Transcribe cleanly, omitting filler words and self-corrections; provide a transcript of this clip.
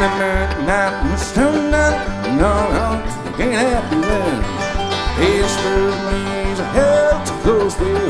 midnight, stone night, no, no, can't happen then. Pittsburgh means a hell to close with.